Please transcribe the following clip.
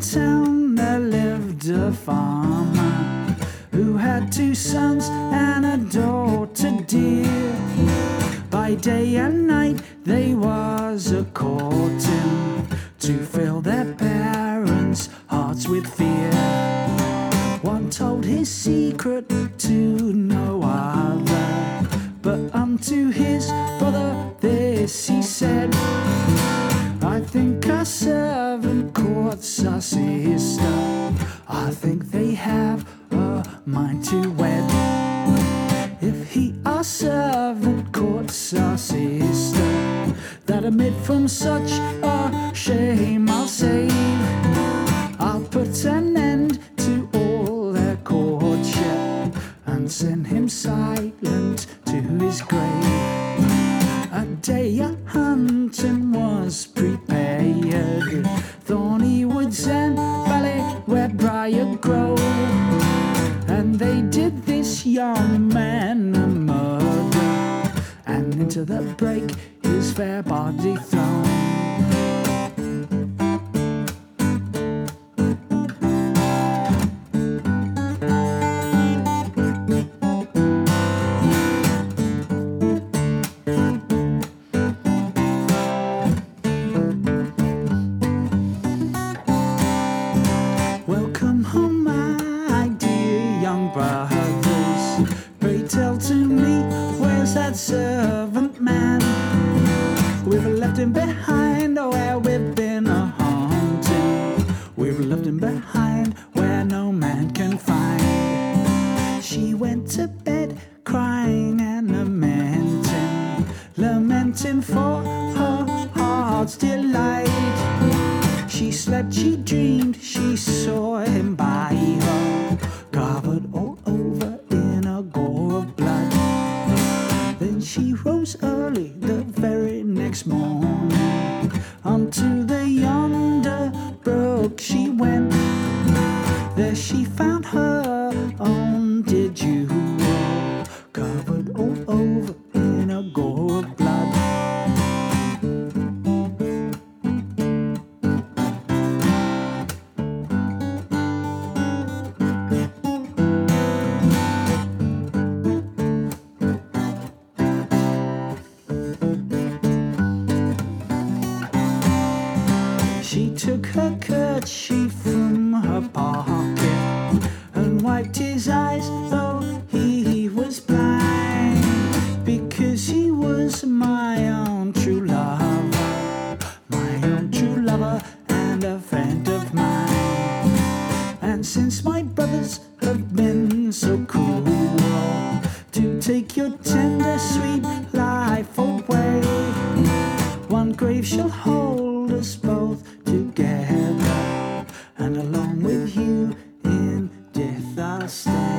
town there lived a farmer who had 2 sons and a daughter dear. By day and night they was a courting to fill their parents' hearts with fear. One told his secret to no other, but unto his brother this he said: I think our servant courts our sister. I think they have a mind to wed. If he, our servant, courts our sister, that amid from such a shame I'll save. I'll put an end to all their courtship and send him silent to his grave. A day a hunting was prepared, thorny woods and valley where briar grow, and they did this young man a murder, and into the brake his fair body thrown. Welcome home, my dear young brothers. Pray tell to me, where's that servant man? We've left him behind where we've been a haunting. We've left him behind where no man can find. She went to bed crying and lamenting, lamenting for her heart's delight. She slept, she dreamed, she saw him by her, covered all over in a gore of blood. Then she rose early the very next morning, unto the yonder brook she went. There she found her own dear jewel, covered all over in a gore of blood. She took her kerchief from her pocket and wiped his eyes, though he was blind, because he was my own true lover, my own true lover and a friend of mine. And since my brothers have been so cruel to take your tender sweet life away, one grave shall hold us both together, and along with you in death I'll stay.